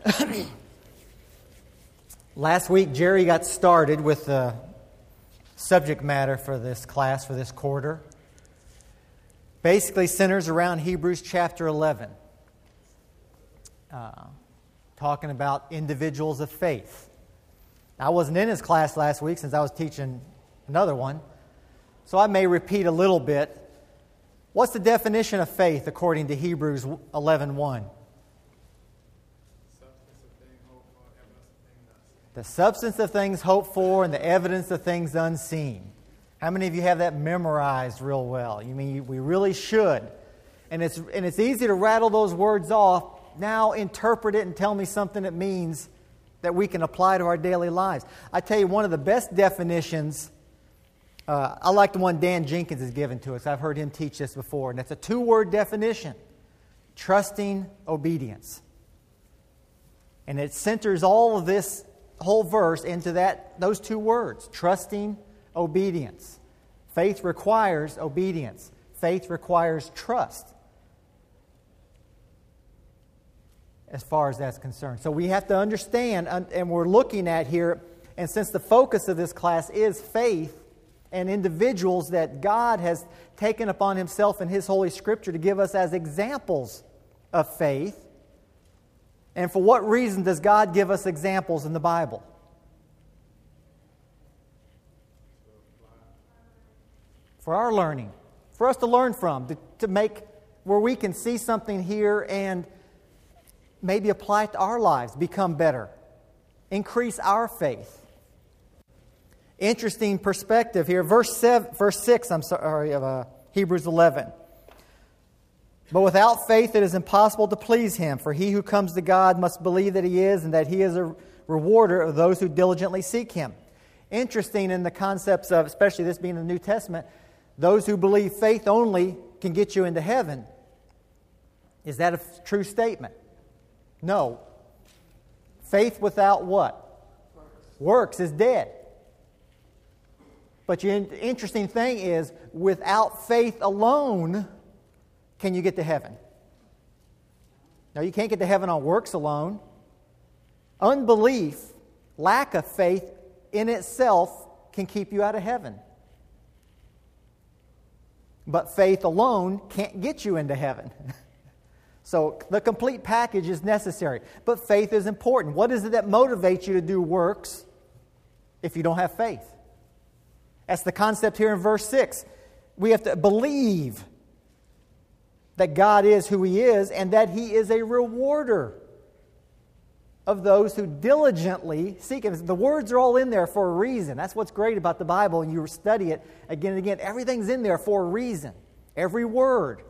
Last week, Jerry got started with the subject matter for this class, for this quarter. Basically centers around Hebrews chapter 11. Talking about individuals of faith. I wasn't in his class last week since I was teaching another one, so I may repeat a little bit. What's the definition of faith according to Hebrews 11:1? The substance of things hoped for and the evidence of things unseen. How many of you have that memorized real well? You mean we really should. And it's easy to rattle those words off. Now interpret it and tell me something it means that we can apply to our daily lives. I tell you, one of the best definitions, I like the one Dan Jenkins has given to us. I've heard him teach this before, and it's a 2-word definition. Trusting obedience. And it centers all of this whole verse into those 2 words, trusting obedience. Faith requires obedience. Faith requires trust, as far as that's concerned. So we have to understand, and we're looking at here, and since the focus of this class is faith and individuals that God has taken upon Himself in His Holy Scripture to give us as examples of faith. And for what reason does God give us examples in the Bible? For our learning. For us to learn from. To make where we can see something here and maybe apply it to our lives. Become better. Increase our faith. Interesting perspective here. Verse 6 of Hebrews 11. But without faith it is impossible to please Him, for he who comes to God must believe that He is, and that He is a rewarder of those who diligently seek Him. Interesting in the concepts of, especially this being the New Testament, those who believe faith only can get you into heaven. Is that a true statement? No. Faith without what? Works is dead. But the interesting thing is, without faith alone, can you get to heaven? Now, you can't get to heaven on works alone. Unbelief, lack of faith in itself can keep you out of heaven. But faith alone can't get you into heaven. So the complete package is necessary. But faith is important. What is it that motivates you to do works if you don't have faith? That's the concept here in verse 6. We have to believe that God is who He is, and that He is a rewarder of those who diligently seek Him. The words are all in there for a reason. That's what's great about the Bible, and you study it again and again. Everything's in there for a reason. Every word.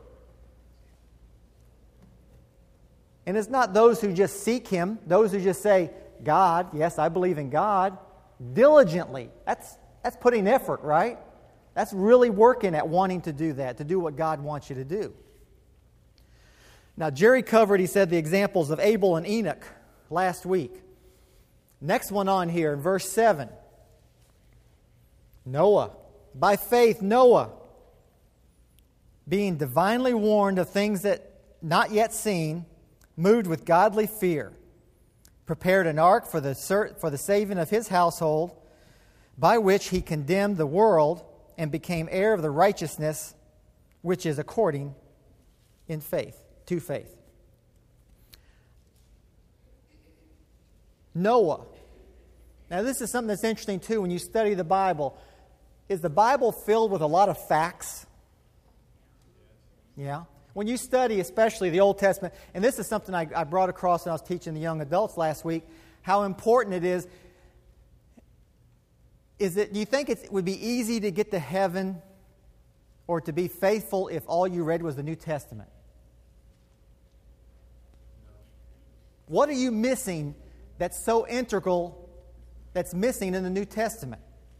And it's not those who just seek Him, those who just say, God, yes, I believe in God, diligently. That's putting effort, right? That's really working at wanting to do that, to do what God wants you to do. Now, Jerry covered, he said, the examples of Abel and Enoch last week. Next one on here in verse 7. Noah. By faith, Noah, being divinely warned of things that not yet seen, moved with godly fear, prepared an ark for the saving of his household, by which he condemned the world and became heir of the righteousness which is according in faith. To faith. Noah. Now this is something that's interesting too when you study the Bible. Is the Bible filled with a lot of facts? Yeah. When you study especially the Old Testament, and this is something I brought across when I was teaching the young adults last week, how important it is do you think it would be easy to get to heaven or to be faithful if all you read was the New Testament? What are you missing that's so integral that's missing in the New Testament?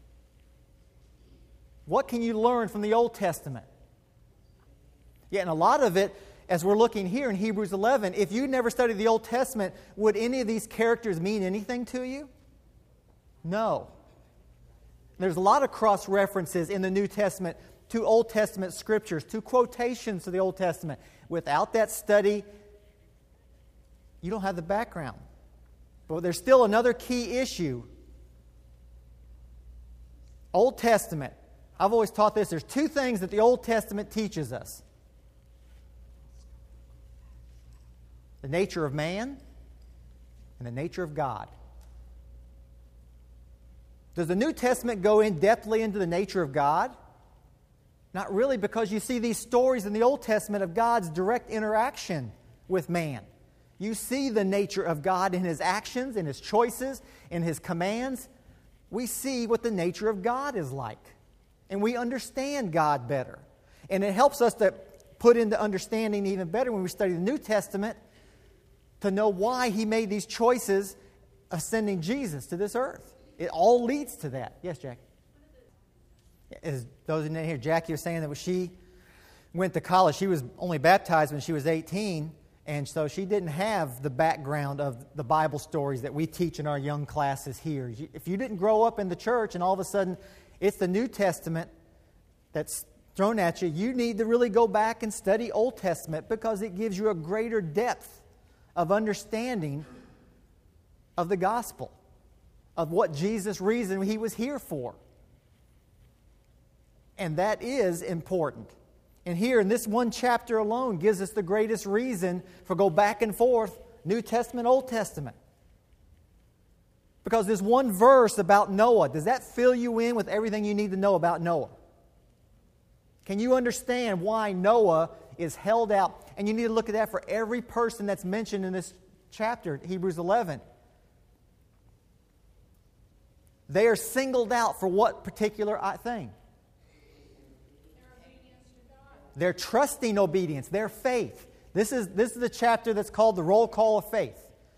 What can you learn from the Old Testament? Yeah, and a lot of it, as we're looking here in Hebrews 11, if you never studied the Old Testament, would any of these characters mean anything to you? No. There's a lot of cross-references in the New Testament to Old Testament scriptures, to quotations to the Old Testament. Without that study, you don't have the background. But there's still another key issue. Old Testament. I've always taught this. There's two things that the Old Testament teaches us. The nature of man and the nature of God. Does the New Testament go in depthly into the nature of God? Not really, because you see these stories in the Old Testament of God's direct interaction with man. You see the nature of God in His actions, in His choices, in His commands. We see what the nature of God is like. And we understand God better. And it helps us to put into understanding even better when we study the New Testament to know why He made these choices of sending Jesus to this earth. It all leads to that. Yes, Jackie? As those in here, Jackie was saying that when she went to college, she was only baptized when she was 18, and so she didn't have the background of the Bible stories that we teach in our young classes here. If you didn't grow up in the church and all of a sudden it's the New Testament that's thrown at you, you need to really go back and study Old Testament because it gives you a greater depth of understanding of the gospel, of what Jesus' reason He was here for. And that is important. And here in this one chapter alone gives us the greatest reason for go back and forth, New Testament, Old Testament. Because this one verse about Noah, does that fill you in with everything you need to know about Noah? Can you understand why Noah is held out? And you need to look at that for every person that's mentioned in this chapter, Hebrews 11. They are singled out for what particular thing? Their trusting obedience, their faith. This is the chapter that's called the roll call of faith.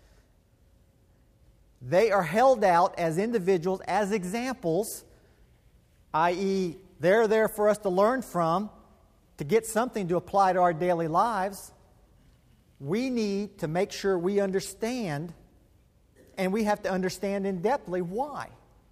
They are held out as individuals, as examples, i.e., they're there for us to learn from, to get something to apply to our daily lives. We need to make sure we understand, and we have to understand in depthly why.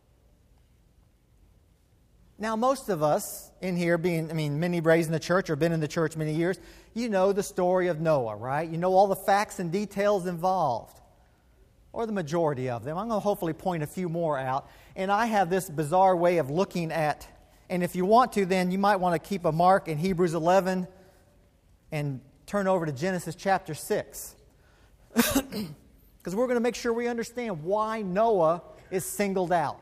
Now, most of us in here, many raised in the church or been in the church many years, you know the story of Noah, right? You know all the facts and details involved, or the majority of them. I'm going to hopefully point a few more out. And I have this bizarre way of looking at, and if you want to, then you might want to keep a mark in Hebrews 11 and turn over to Genesis chapter 6. Because we're going to make sure we understand why Noah is singled out.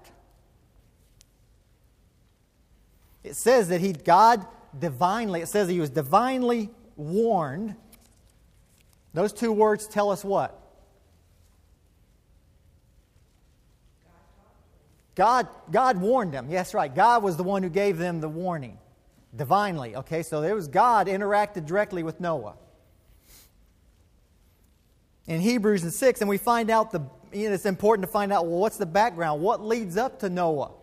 It says that it says he was divinely warned. Those two words tell us what? God warned them. Yes, right. God was the one who gave them the warning. Divinely. Okay, so there was God interacted directly with Noah. In Hebrews 6, and we find out it's important to find out, well, what's the background? What leads up to Noah?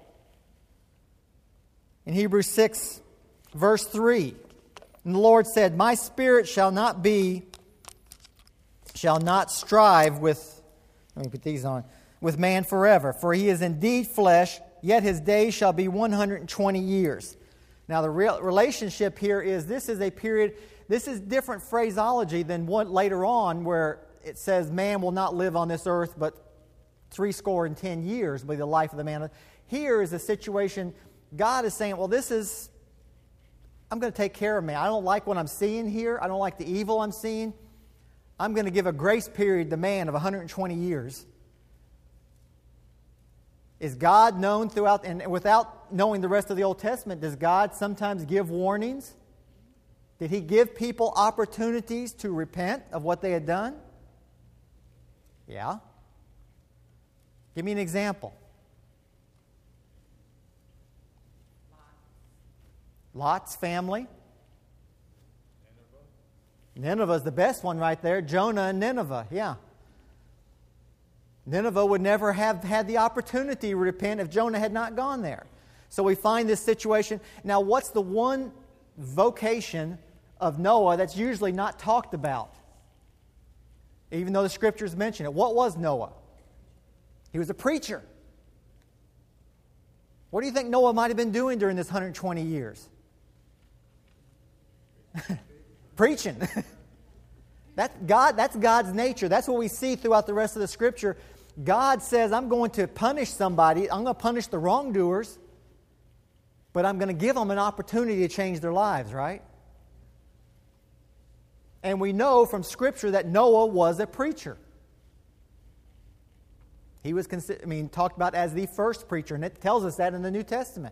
In Hebrews 6, verse 3, and the Lord said, "My spirit shall not strive with," let me put these on, "with man forever, for he is indeed flesh, yet his days shall be 120 years." Now the relationship here is this is a period, this is different phraseology than what later on where it says man will not live on this earth but 70 years will be the life of the man. Here is a situation. God is saying, well, I'm going to take care of me. I don't like what I'm seeing here. I don't like the evil I'm seeing. I'm going to give a grace period to man of 120 years. Is God known throughout, and without knowing the rest of the Old Testament, does God sometimes give warnings? Did He give people opportunities to repent of what they had done? Yeah. Give me an example. Lot's family. Nineveh's the best one right there. Jonah and Nineveh, yeah. Nineveh would never have had the opportunity to repent if Jonah had not gone there. So we find this situation. Now, what's the one vocation of Noah that's usually not talked about? Even though the Scriptures mention it. What was Noah? He was a preacher. What do you think Noah might have been doing during this 120 years? Preaching. That's God's nature. That's what we see throughout the rest of the Scripture. God says, I'm going to punish somebody. I'm going to punish the wrongdoers, but I'm going to give them an opportunity to change their lives, right? And we know from Scripture that Noah was a preacher. He was talked about as the first preacher, and it tells us that in the New Testament.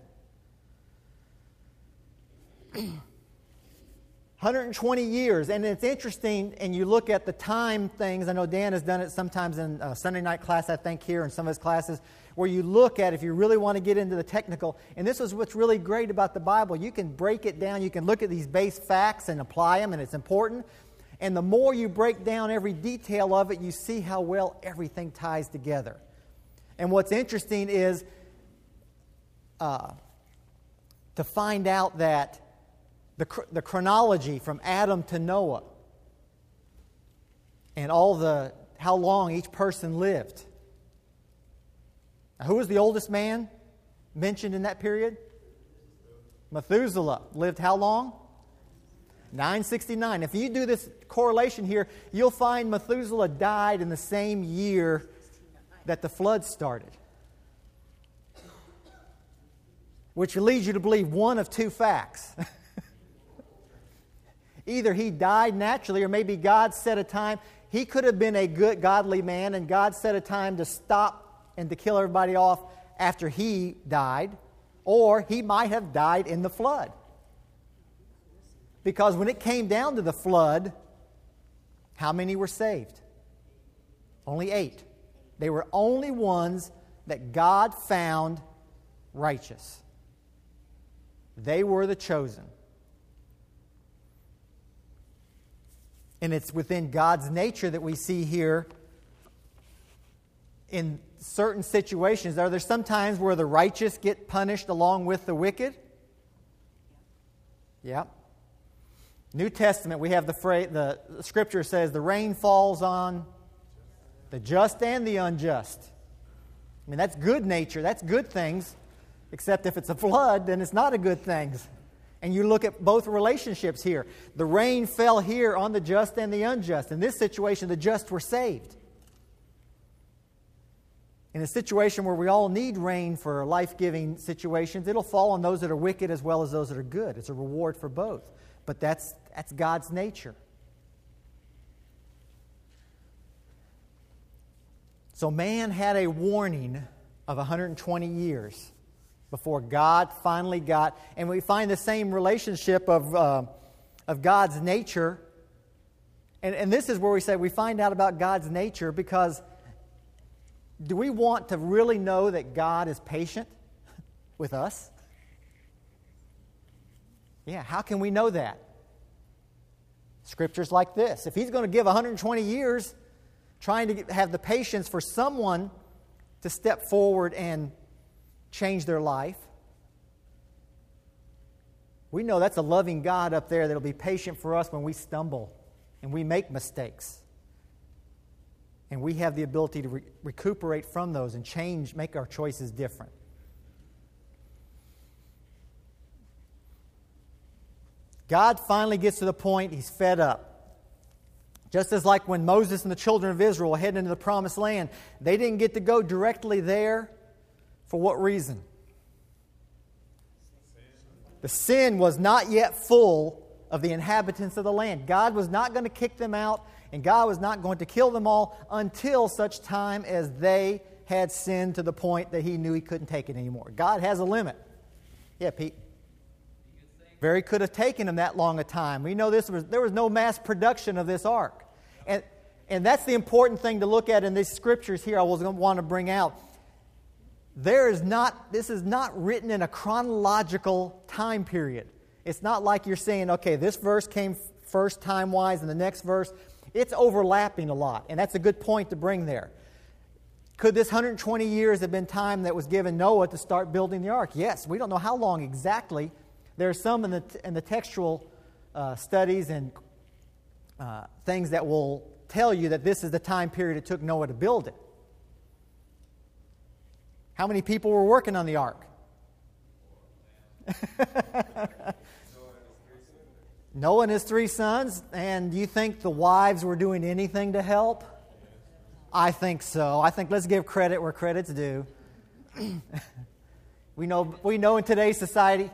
120 years, and it's interesting, and you look at the time things. I know Dan has done it sometimes in Sunday night class, I think, here in some of his classes, where you look at, if you really want to get into the technical, and this is what's really great about the Bible. You can break it down, you can look at these base facts and apply them, and it's important. And the more you break down every detail of it, you see how well everything ties together. And what's interesting is to find out that the chronology from Adam to Noah and how long each person lived. Now, who was the oldest man mentioned in that period? Methuselah lived how long? 969. If you do this correlation here, you'll find Methuselah died in the same year that the flood started. Which leads you to believe one of two facts. Either he died naturally, or maybe God set a time. He could have been a good, godly man, and God set a time to stop and to kill everybody off after he died. Or he might have died in the flood. Because when it came down to the flood, how many were saved? Only 8. They were only ones that God found righteous. They were the chosen. And it's within God's nature that we see here in certain situations. Are there some times where the righteous get punished along with the wicked? Yeah. New Testament, we have the phrase, the Scripture says, the rain falls on the just and the unjust. I mean, that's good nature. That's good things. Except if it's a flood, then it's not a good thing. And you look at both relationships here. The rain fell here on the just and the unjust. In this situation, the just were saved. In a situation where we all need rain for life-giving situations, it'll fall on those that are wicked as well as those that are good. It's a reward for both. But that's God's nature. So man had a warning of 120 years before God finally got, and we find the same relationship of God's nature. And this is where we say we find out about God's nature, because do we want to really know that God is patient with us? Yeah, how can we know that? Scriptures like this. If He's going to give 120 years trying to have the patience for someone to step forward and change their life, we know that's a loving God up there that will be patient for us when we stumble and we make mistakes. And we have the ability to recuperate from those and change, make our choices different. God finally gets to the point He's fed up. Just as like when Moses and the children of Israel were heading into the promised land, they didn't get to go directly there. For what reason? The sin was not yet full of the inhabitants of the land. God was not going to kick them out, and God was not going to kill them all until such time as they had sinned to the point that He knew He couldn't take it anymore. God has a limit. Yeah, Pete? Very could have taken them that long a time. We know there was no mass production of this ark. And that's the important thing to look at in these scriptures here I was going to want to bring out. This is not written in a chronological time period. It's not like you're saying, okay, this verse came first time-wise and the next verse. It's overlapping a lot, and that's a good point to bring there. Could this 120 years have been time that was given Noah to start building the ark? Yes, we don't know how long exactly. There are some in the textual studies and things that will tell you that this is the time period it took Noah to build it. How many people were working on the ark? Noah and his 3 sons. And do you think the wives were doing anything to help? I think so. I think let's give credit where credit's due. We know in today's society.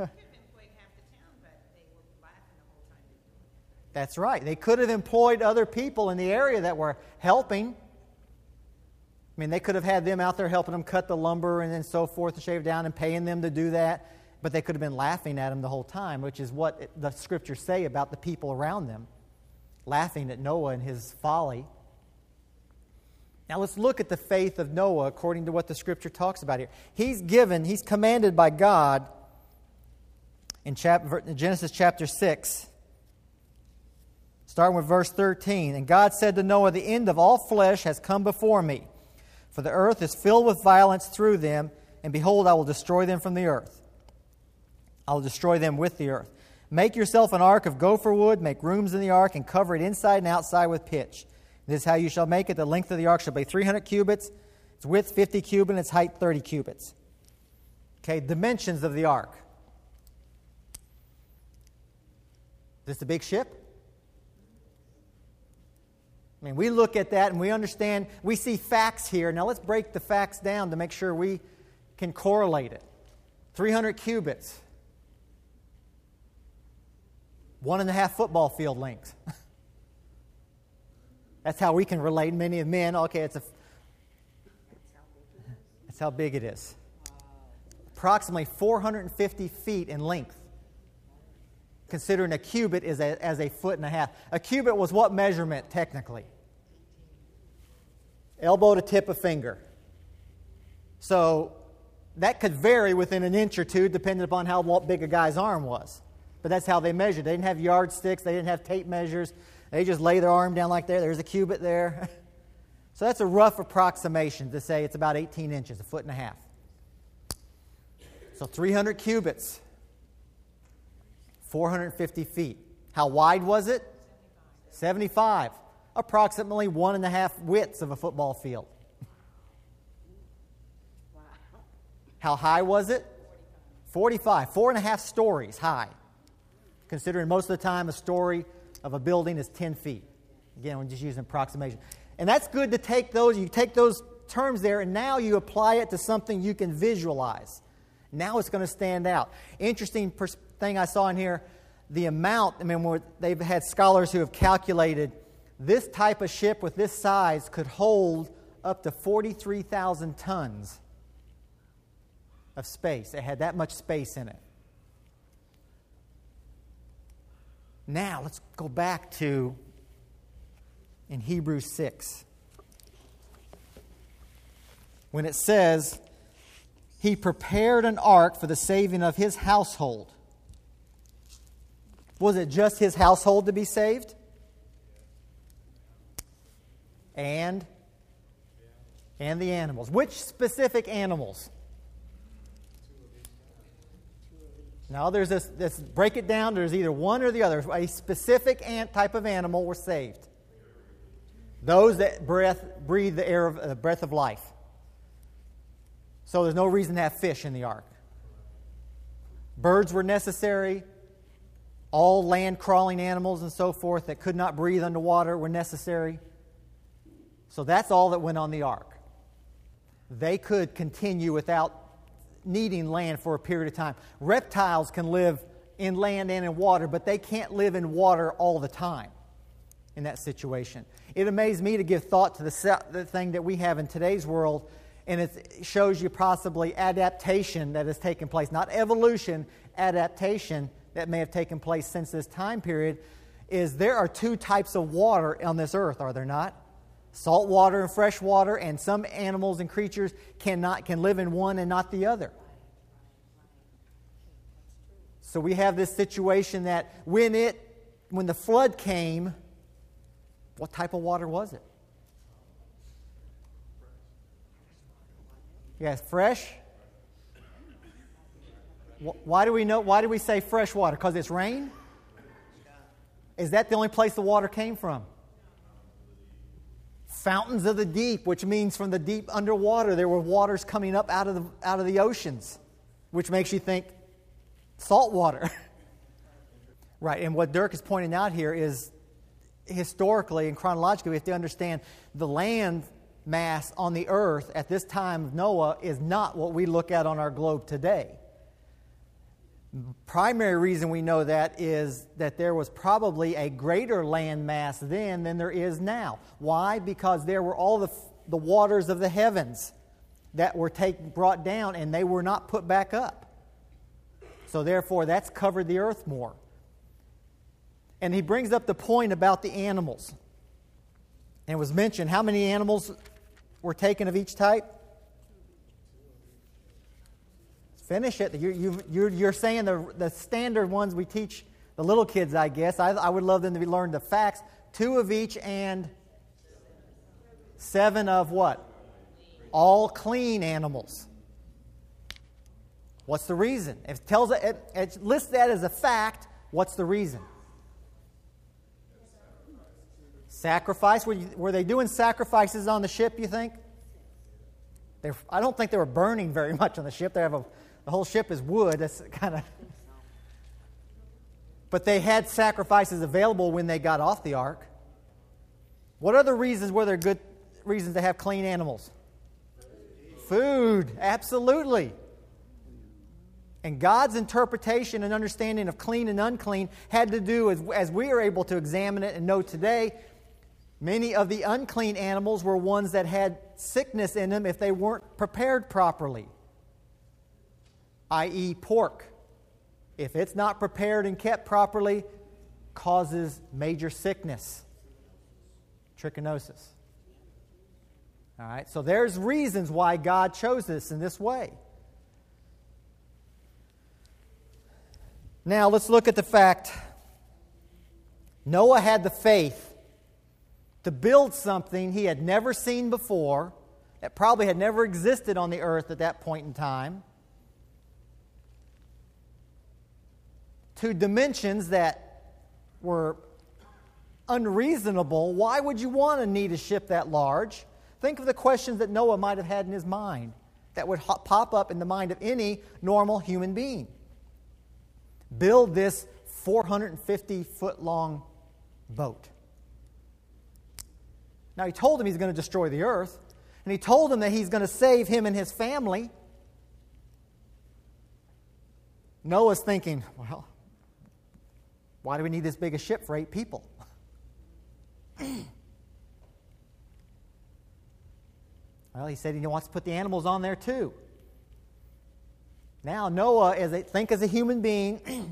That's right. They could have employed other people in the area that were helping. I mean, they could have had them out there helping them cut the lumber and then so forth and shave down and paying them to do that. But they could have been laughing at them the whole time, which is what the Scriptures say about the people around them, laughing at Noah and his folly. Now let's look at the faith of Noah according to what the Scripture talks about here. He's commanded by God in Genesis chapter 6, starting with verse 13. And God said to Noah, "The end of all flesh has come before me, for the earth is filled with violence through them, and behold, I will destroy them from the earth. I will destroy them with the earth. Make yourself an ark of gopher wood, make rooms in the ark, and cover it inside and outside with pitch. This is how you shall make it. The length of the ark shall be 300 cubits, its width 50 cubits, and its height 30 cubits. Okay, dimensions of the ark. Is this a big ship? I mean, we look at that and we understand, we see facts here. Now let's break the facts down to make sure we can correlate it. 300 cubits. 1.5 football field lengths. That's how we can relate. Many of men, okay, that's how big it is. Approximately 450 feet in length. Considering a cubit is as a foot and a half. A cubit was what measurement, technically? Elbow to tip of finger. So that could vary within an inch or two, depending upon how big a guy's arm was. But that's how they measured. They didn't have yardsticks. They didn't have tape measures. They just lay their arm down like that. There's a cubit there. So that's a rough approximation to say it's about 18 inches, a foot and a half. So 300 cubits, 450 feet. How wide was it? 75. Approximately 1.5 widths of a football field. How high was it? 45. 4.5 stories high. Considering most of the time a story of a building is 10 feet. Again, we're just using approximation. And that's good to take those, you take those terms there, and now you apply it to something you can visualize. Now it's going to stand out. Interesting thing I saw in here, the amount, they've had scholars who have calculated this type of ship with this size could hold up to 43,000 tons of space. It had that much space in it. Now, let's go back to in Hebrews 6. When it says, He prepared an ark for the saving of His household. Was it just His household to be saved? And the animals. Which specific animals? Now, there's this, break it down, there's either one or the other. A specific type of animal were saved. Those that breathe the air of breath of life. So there's no reason to have fish in the ark. Birds were necessary. All land-crawling animals and so forth that could not breathe underwater were necessary. So that's all that went on the ark. They could continue without needing land for a period of time. Reptiles can live in land and in water, but they can't live in water all the time in that situation. It amazed me to give thought to the thing that we have in today's world, and it shows you possibly adaptation that has taken place. Not evolution, adaptation that may have taken place since this time period, is there are 2 types of water on this earth, are there not? Salt water and fresh water, and some animals and creatures can live in one and not the other. So we have this situation that when the flood came, what type of water was it? Yes, fresh. Why do we say fresh water? Because it's rain? Is that the only place the water came from? Fountains of the deep, which means from the deep underwater there were waters coming up out of the oceans, which makes you think salt water. Right, and what Dirk is pointing out here is historically and chronologically, we have to understand the land mass on the earth at this time of Noah is not what we look at on our globe today. Primary reason we know that is that there was probably a greater land mass then than there is now. Why? Because there were all the waters of the heavens that were brought down, and they were not put back up. So therefore, that's covered the earth more. And he brings up the point about the animals. And it was mentioned, how many animals were taken of each type? Finish it. You're saying the standard ones we teach the little kids, I guess. I would love them to learn the facts. 2 of each and 7 of what? All clean animals. What's the reason? If it lists that as a fact, what's the reason? Sacrifice. Were they doing sacrifices on the ship, you think? I don't think they were burning very much on the ship. The whole ship is wood. That's kind of. But they had sacrifices available when they got off the ark. What other reasons were there good reasons to have clean animals? Food, absolutely. And God's interpretation and understanding of clean and unclean had to do, as we are able to examine it and know today, many of the unclean animals were ones that had sickness in them if they weren't prepared properly, i.e. pork. If it's not prepared and kept properly, causes major sickness, trichinosis. All right, so there's reasons why God chose this in this way. Now let's look at the fact Noah had the faith to build something he had never seen before, that probably had never existed on the earth at that point in time, to dimensions that were unreasonable. Why would you want to need a ship that large? Think of the questions that Noah might have had in his mind that would pop up in the mind of any normal human being. Build this 450-foot-long boat. Now, he told him he's going to destroy the earth, and he told him that he's going to save him and his family. Noah's thinking, well, why do we need this big a ship for 8 people? Well, he said he wants to put the animals on there too. Now Noah, think as a human being,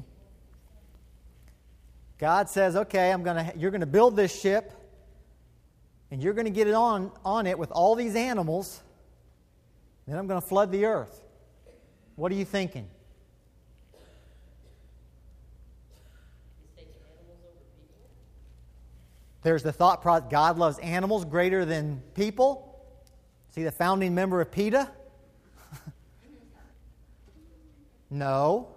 God says, okay, you're going to build this ship, and you're going to get it on it with all these animals, then I'm going to flood the earth. What are you thinking? There's the thought process, God loves animals greater than people. See the founding member of PETA? No.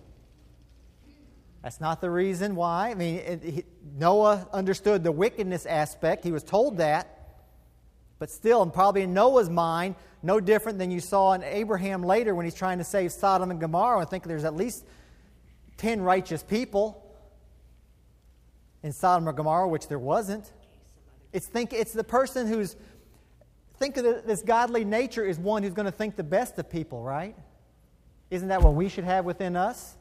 That's not the reason why. I mean, Noah understood the wickedness aspect. He was told that. But still, and probably in Noah's mind, no different than you saw in Abraham later when he's trying to save Sodom and Gomorrah. I think there's at least 10 righteous people in Sodom or Gomorrah, which there wasn't. It's the person who's... Think of this godly nature is one who's going to think the best of people, right? Isn't that what we should have within us?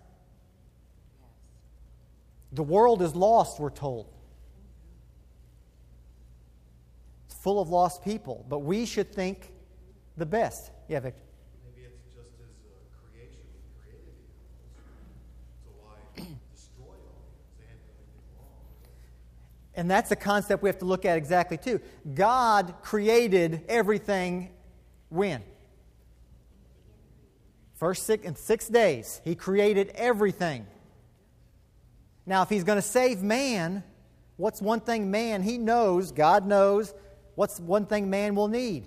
The world is lost, we're told. It's full of lost people, but we should think the best. Yeah, Victor? Maybe it's just his creation. He created the animals. So why destroy all the animals? They hadn't done anything wrong. And that's a concept we have to look at exactly too. God created everything when? In 6 days. He created everything. Now, if he's going to save man, what's one thing he knows, God knows, what's one thing man will need?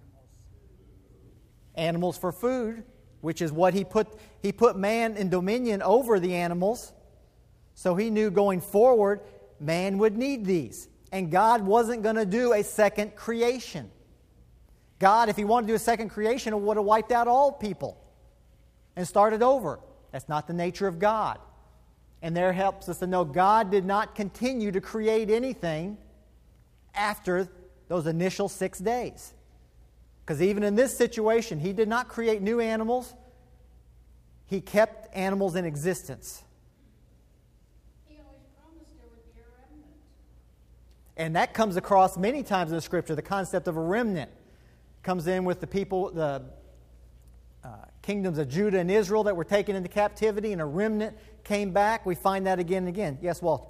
Animals for food, which is what he put man in dominion over the animals. So he knew going forward, man would need these. And God wasn't going to do a second creation. God, if he wanted to do a second creation, would have wiped out all people and started over. That's not the nature of God. And there helps us to know God did not continue to create anything after those initial 6 days. Because even in this situation, He did not create new animals. He kept animals in existence. He always promised there would be a remnant. And that comes across many times in the Scripture. The concept of a remnant comes in with the people, the kingdoms of Judah and Israel that were taken into captivity, and a remnant came back. We find that again and again. Yes, Walt?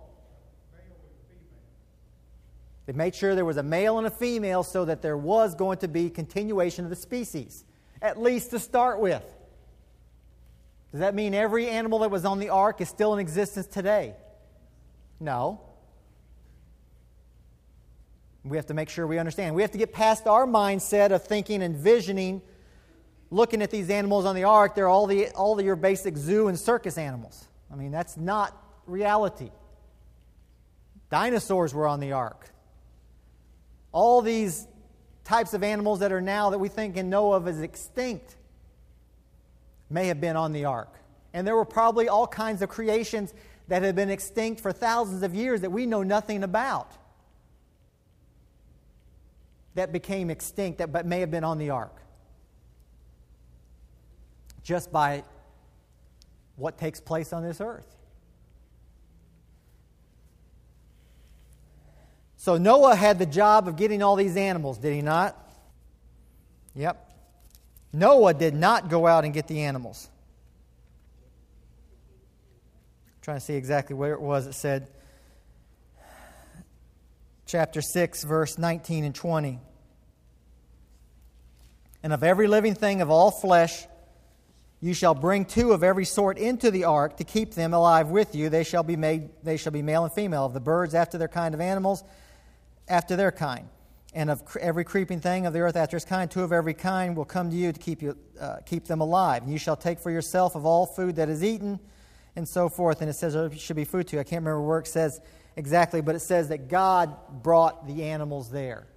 They made sure there was a male and a female so that there was going to be continuation of the species, at least to start with. Does that mean every animal that was on the ark is still in existence today? No. We have to make sure we understand. We have to get past our mindset of thinking and visioning, looking at these animals on the ark. They're all your basic zoo and circus animals. I mean, that's not reality. Dinosaurs were on the ark. All these types of animals that are now that we think and know of as extinct may have been on the ark. And there were probably all kinds of creations that had been extinct for thousands of years that we know nothing about, that became extinct but may have been on the ark, just by what takes place on this earth. So Noah had the job of getting all these animals, did he not? Yep. Noah did not go out and get the animals. I'm trying to see exactly where it was. It said, chapter 6, verse 19 and 20. And of every living thing of all flesh, you shall bring 2 of every sort into the ark to keep them alive with you. They shall be male and female. Of the birds after their kind, of animals after their kind. And of every creeping thing of the earth after its kind, 2 of every kind will come to you to keep them alive. And you shall take for yourself of all food that is eaten, and so forth. And it says there should be food too. I can't remember where it says exactly, but it says that God brought the animals there.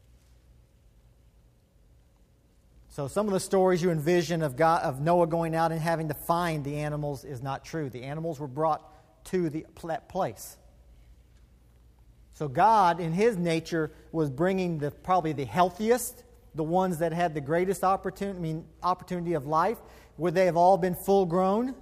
So some of the stories you envision of Noah going out and having to find the animals is not true. The animals were brought to that place. So God, in His nature, was bringing probably the healthiest, the ones that had the greatest opportunity of life. Would they have all been full grown?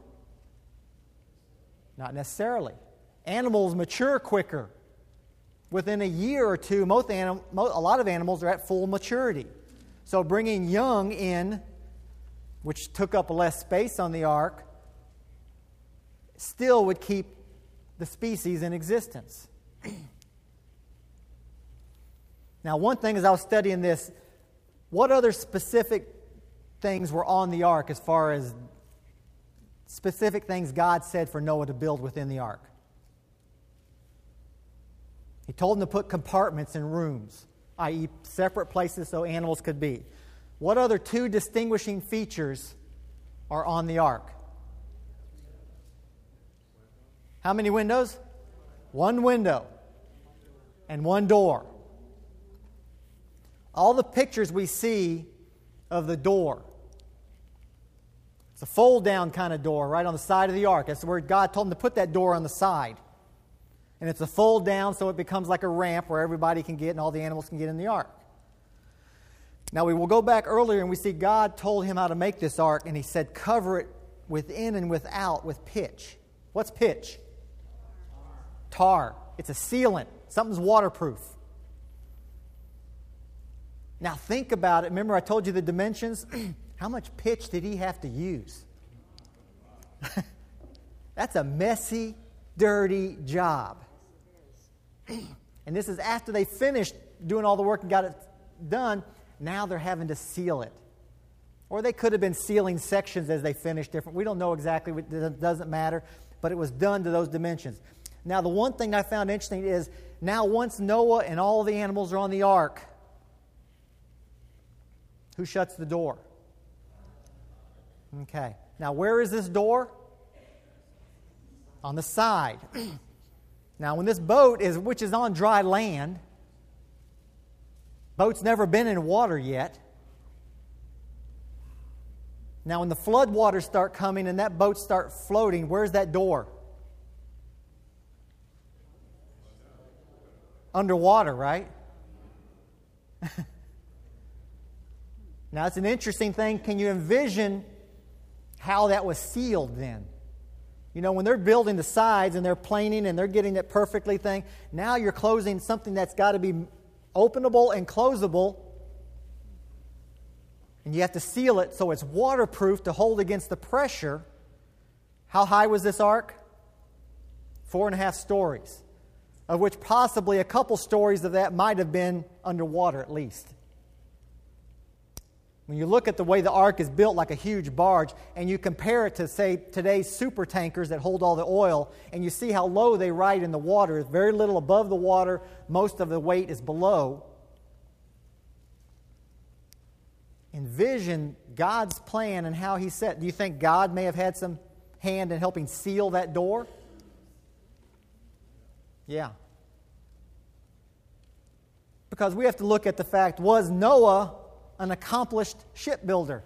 Not necessarily. Animals mature quicker. Within a year or two, a lot of animals are at full maturity. So bringing young in, which took up less space on the ark, still would keep the species in existence. Now, one thing as I was studying this, what other specific things were on the ark as far as specific things God said for Noah to build within the ark? He told him to put compartments in rooms, i.e. separate places so animals could be. What other 2 distinguishing features are on the ark? How many windows? 1 window and 1 door. All the pictures we see of the door, it's a fold-down kind of door right on the side of the ark. That's where God told him to put that door on the side. And it's a fold-down so it becomes like a ramp where everybody can get and all the animals can get in the ark. Now we will go back earlier and we see God told him how to make this ark, and He said cover it within and without with pitch. What's pitch? Tar. It's a sealant. Something's waterproof. Now think about it. Remember I told you the dimensions? How much pitch did he have to use? That's a messy, dirty job. And this is after they finished doing all the work and got it done. Now they're having to seal it. Or they could have been sealing sections as they finished different. We don't know exactly. It doesn't matter. But it was done to those dimensions. Now the one thing I found interesting is now once Noah and all the animals are on the ark, who shuts the door? Okay. Now, where is this door? On the side. Now, when this boat which is on dry land, boat's never been in water yet. Now, when the flood waters start coming and that boat start floating, where's that door? underwater, right? Now, it's an interesting thing. Can you envision how that was sealed then? You know, when they're building the sides and they're planing and they're getting it perfectly thing, now you're closing something that's got to be openable and closable. And you have to seal it so it's waterproof to hold against the pressure. How high was this ark? 4.5 stories, of which possibly a couple stories of that might have been underwater at least. When you look at the way the ark is built like a huge barge, and you compare it to, say, today's super tankers that hold all the oil, and you see how low they ride in the water, there's very little above the water, most of the weight is below. Envision God's plan and how He set. Do you think God may have had some hand in helping seal that door? Yeah. Because we have to look at the fact, was Noah an accomplished shipbuilder?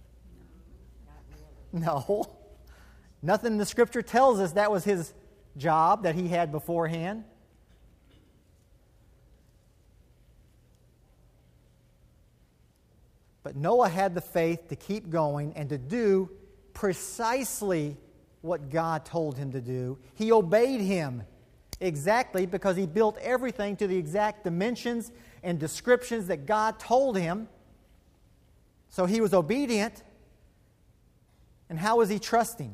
No. Nothing in the Scripture tells us that was his job that he had beforehand. But Noah had the faith to keep going and to do precisely what God told him to do. He obeyed Him exactly because he built everything to the exact dimensions and descriptions that God told him. So he was obedient. And how was he trusting?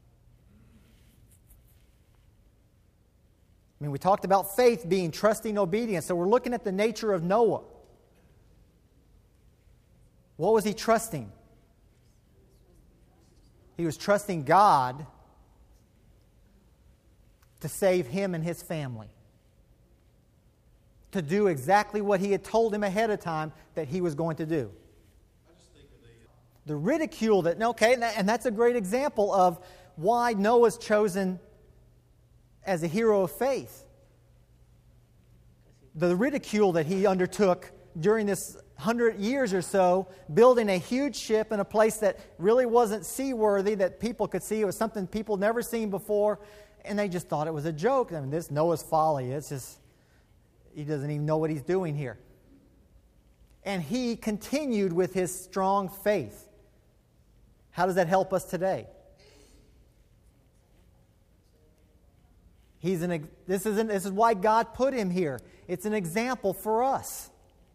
I mean, we talked about faith being trusting obedience. So we're looking at the nature of Noah. What was he trusting? He was trusting God to save him and his family. To do exactly what He had told him ahead of time that he was going to do. The ridicule that, okay, and that's a great example of why Noah's chosen as a hero of faith. The ridicule that he undertook during this 100 years or so, building a huge ship in a place that really wasn't seaworthy, that people could see. It was something people had never seen before, and they just thought it was a joke. I mean, this Noah's folly. It's just, he doesn't even know what he's doing here. And he continued with his strong faith. How does that help us today? This is why God put him here. It's an example for us.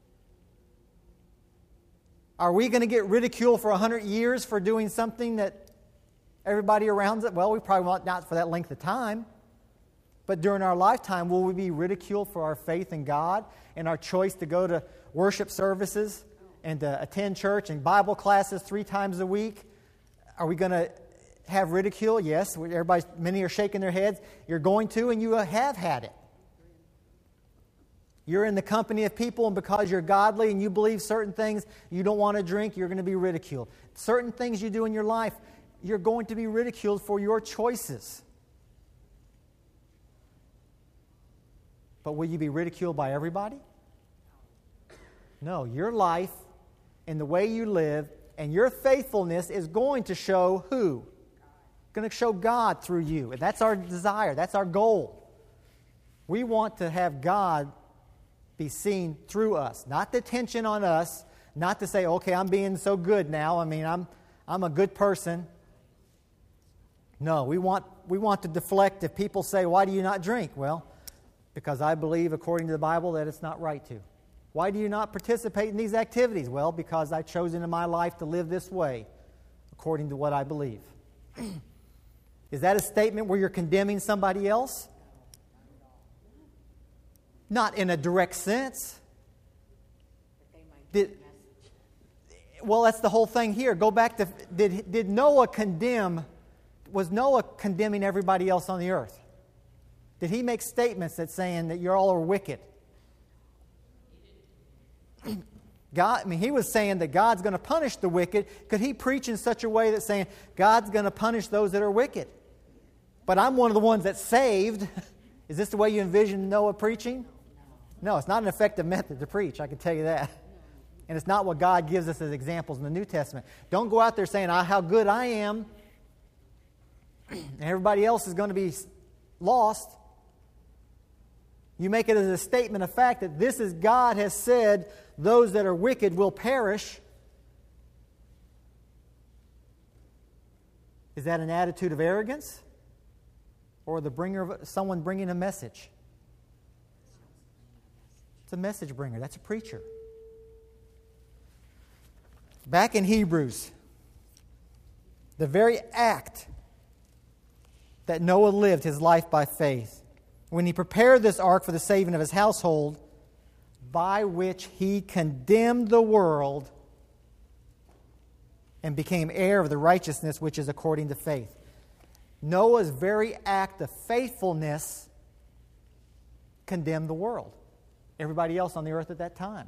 Are we going to get ridiculed for 100 years for doing something that everybody around us? Well, we probably won't, not for that length of time. But during our lifetime, will we be ridiculed for our faith in God and our choice to go to worship services and to attend church and Bible classes 3 times a week? Are we going to have ridicule? Yes. Many are shaking their heads. You're going to, and you have had it. You're in the company of people, and because you're godly and you believe certain things, you don't want to drink, you're going to be ridiculed. Certain things you do in your life, you're going to be ridiculed for your choices. But will you be ridiculed by everybody? No, your life and the way you live and your faithfulness is going to show who? Going to show God through you. And that's our desire. That's our goal. We want to have God be seen through us. Not the attention on us. Not to say, okay, I'm being so good now. I mean, I'm a good person. No, we want to deflect if people say, why do you not drink? Well, because I believe, according to the Bible, that it's not right to. Why do you not participate in these activities? Well, because I've chosen in my life to live this way, according to what I believe. Is that a statement where you're condemning somebody else? Not in a direct sense. Well, that's the whole thing here. Go back to, did Noah condemn, was Noah condemning everybody else on the earth? Did he make statements that saying that you're all are wicked? He was saying that God's going to punish the wicked. Could he preach in such a way that saying God's going to punish those that are wicked? But I'm one of the ones that's saved. Is this the way you envision Noah preaching? No, it's not an effective method to preach, I can tell you that. And it's not what God gives us as examples in the New Testament. Don't go out there saying, how good I am, and everybody else is going to be lost. You make it as a statement of fact that this is God has said those that are wicked will perish. Is that an attitude of arrogance? Or someone bringing a message? It's a message bringer. That's a preacher. Back in Hebrews, the very act that Noah lived his life by faith, when he prepared this ark for the saving of his household, by which he condemned the world and became heir of the righteousness which is according to faith. Noah's very act of faithfulness condemned the world, everybody else on the earth at that time.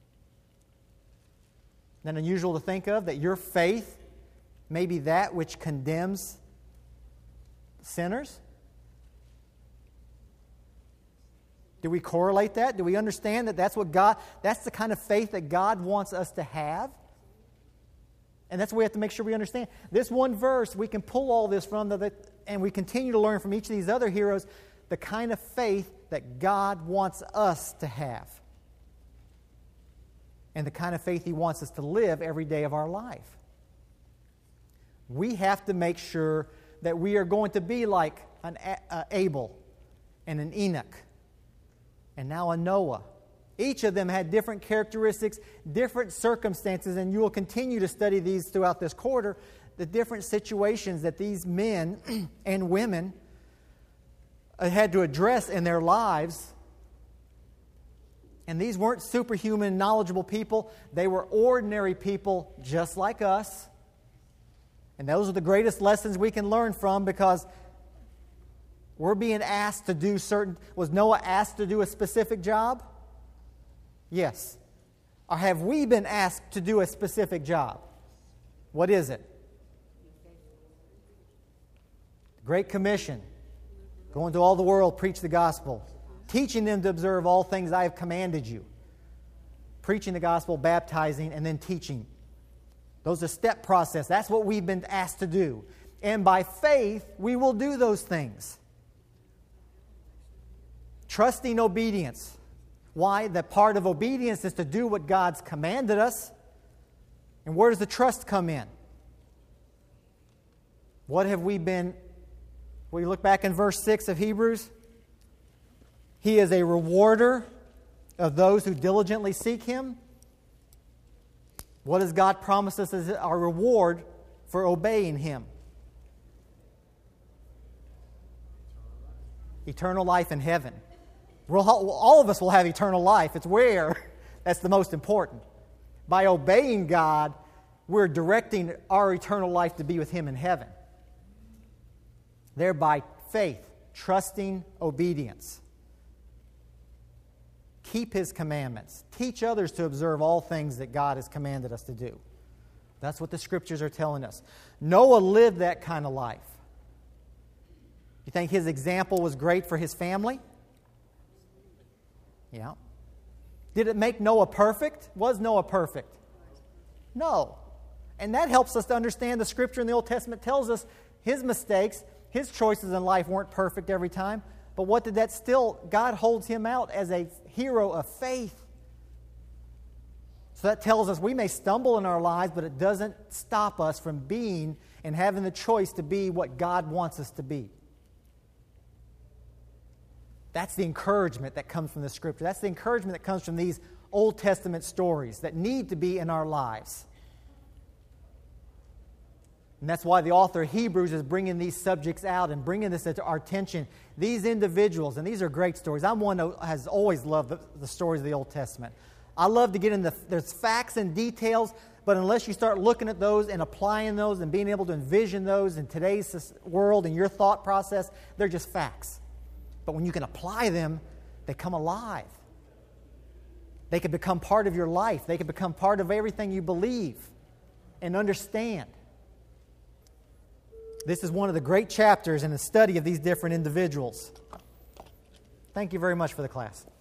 Isn't that unusual to think of, that your faith may be that which condemns sinners? Do we correlate that? Do we understand that that's the kind of faith that God wants us to have? And that's what we have to make sure we understand. This one verse, we can pull all this from, and we continue to learn from each of these other heroes the kind of faith that God wants us to have. And the kind of faith He wants us to live every day of our life. We have to make sure that we are going to be like an Abel and an Enoch and now a Noah. Each of them had different characteristics, different circumstances, and you will continue to study these throughout this quarter, the different situations that these men and women had to address in their lives. And these weren't superhuman, knowledgeable people. They were ordinary people just like us. And those are the greatest lessons we can learn from, because we're being asked to do Was Noah asked to do a specific job? Yes. Or have we been asked to do a specific job? What is it? The Great Commission. Go into all the world, preach the gospel. Teaching them to observe all things I have commanded you. Preaching the gospel, baptizing, and then teaching. Those are a step process. That's what we've been asked to do. And by faith, we will do those things. Trusting obedience. Why? The part of obedience is to do what God's commanded us. And where does the trust come in? What have we been... We look back in verse 6 of Hebrews. He is a rewarder of those who diligently seek Him. What does God promise us as our reward for obeying Him? Eternal life in heaven. All of us will have eternal life. It's where that's the most important. By obeying God, we're directing our eternal life to be with Him in heaven. Thereby faith, trusting obedience. Keep His commandments. Teach others to observe all things that God has commanded us to do. That's what the Scriptures are telling us. Noah lived that kind of life. You think his example was great for his family? Yeah. Did it make Noah perfect? Was Noah perfect? No. And that helps us to understand the Scripture in the Old Testament tells us his mistakes, his choices in life weren't perfect every time. But what did that still... God holds him out as a hero of faith. So that tells us we may stumble in our lives, but it doesn't stop us from being and having the choice to be what God wants us to be. That's the encouragement that comes from the Scripture. That's the encouragement that comes from these Old Testament stories that need to be in our lives. And that's why the author of Hebrews is bringing these subjects out and bringing this into our attention. These individuals, and these are great stories. I'm one who has always loved the stories of the Old Testament. I love to get in there's facts and details, but unless you start looking at those and applying those and being able to envision those in today's world and your thought process, they're just facts. But when you can apply them, they come alive. They can become part of your life. They can become part of everything you believe and understand. This is one of the great chapters in the study of these different individuals. Thank you very much for the class.